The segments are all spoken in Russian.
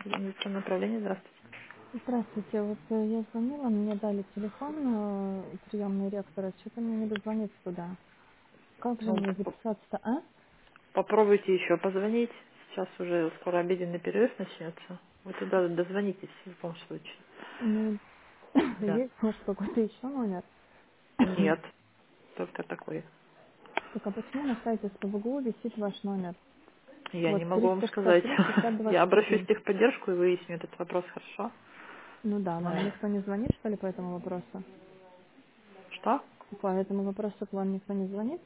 Инвестиционное направление, здравствуйте. Здравствуйте. Вот я звонила, мне дали телефон приемный ректора, что-то мне не дозвониться туда. Как же Ну, мне записаться-то, а? попробуйте еще позвонить. Сейчас уже скоро обеденный перерыв начнется. Вы туда дозвонитесь в любом случае. Ну, Да. есть, может, какой-то еще номер? Нет, только такой. Так а почему на сайте СПБГУ висит ваш номер? Я Вот не могу вам сказать. 363 60 Я обращусь в 23. техподдержку и выясню этот вопрос, хорошо? Ну да, вам Да. никто не звонит, что ли, по этому вопросу? Что? По этому вопросу к вам никто не звонит?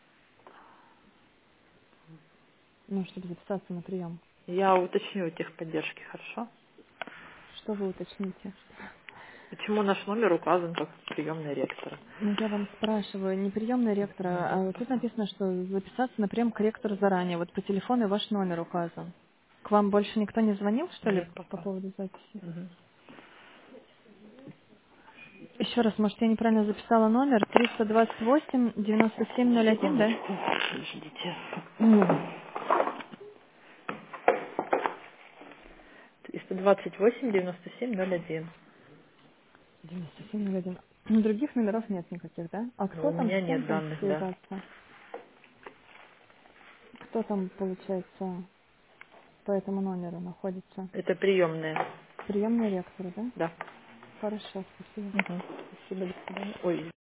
Ну, чтобы записаться на прием. Я уточню у техподдержки, хорошо? Что вы уточните? Почему наш номер указан как приемный ректора? Ну, я вам спрашиваю, не приемный ректора, а вот тут написано, что записаться на прием к ректору заранее. Вот по телефону ваш номер указан. К вам больше никто не звонил, что ли, Нет, по пока. поводу записи? Мгм. Еще раз, может, я неправильно записала номер? 328-9701, да? Секундочку, подождите. 328-97-01. 9701. Других номеров нет никаких, да? А Но кто у там, меня с кем нет там данных, да. связаться? Кто там, получается, по этому номеру находится? Это приемная. Приемный ректор, да? Да. Хорошо, спасибо. Мгм. Спасибо, до свидания. Ой,